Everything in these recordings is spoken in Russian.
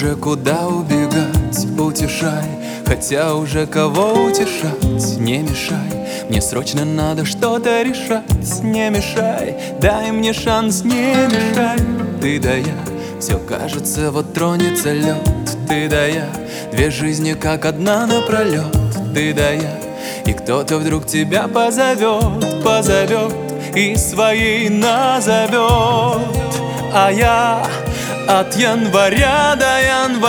уже куда убегать, утешай, хотя уже кого утешать. Не мешай, мне срочно надо что-то решать. Не мешай, дай мне шанс, не мешай. Ты да я, все кажется, вот тронется лед. Ты да я, две жизни как одна напролет. Ты да я, и кто-то вдруг тебя позовет, позовет и своей назовет. А я от января до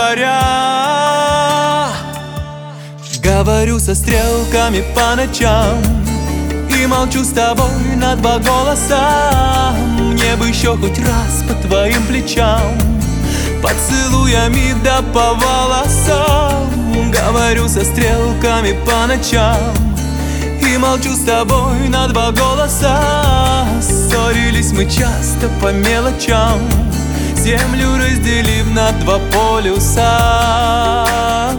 января говорю со стрелками по ночам и молчу с тобой на два голоса. Мне бы еще хоть раз по твоим плечам, поцелуями да по волосам. Говорю со стрелками по ночам и молчу с тобой на два голоса. Ссорились мы часто по мелочам, землю разделив на два полюса.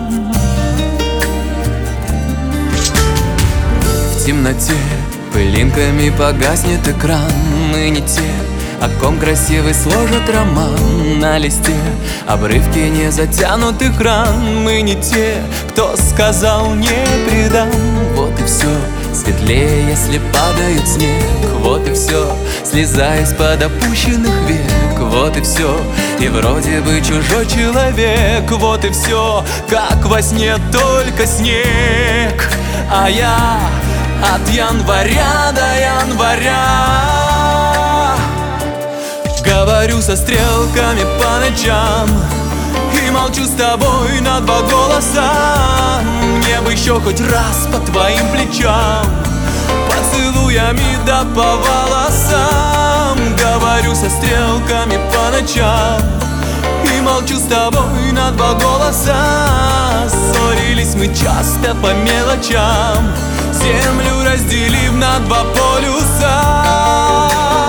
В темноте пылинками погаснет экран. Мы не те, о ком красивый сложит роман на листе, обрывки незатянутых ран. Мы не те, кто сказал не предам. Вот и все, светлее, если падает снег. Вот и все, слеза из-под опущенных век. Вот и все, и вроде бы чужой человек. Вот и все, как во сне, только снег. А я от января до января говорю со стрелками по ночам и молчу с тобой на два голоса. Мне бы еще хоть раз по твоим плечам, поцелуями да по волосам. Говорю со стрелками по ночам и молчу с тобой на два голоса. Ссорились мы часто по мелочам, землю разделив на два полюса.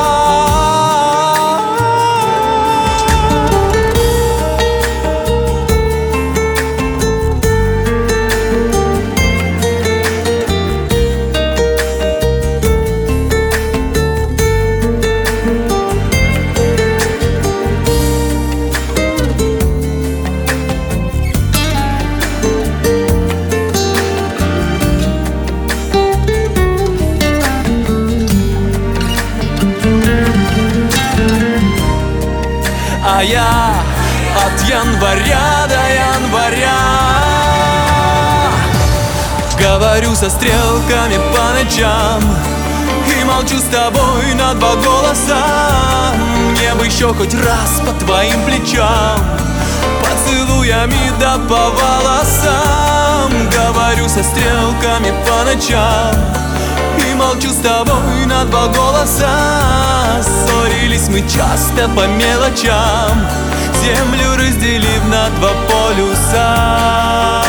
А я от января до января говорю со стрелками по ночам и молчу с тобой на два голоса. Мне бы еще хоть раз по твоим плечам, поцелуями да по волосам. Говорю со стрелками по ночам и молчу с тобой на два голоса. Ссорились мы часто по мелочам, землю разделив на два полюса.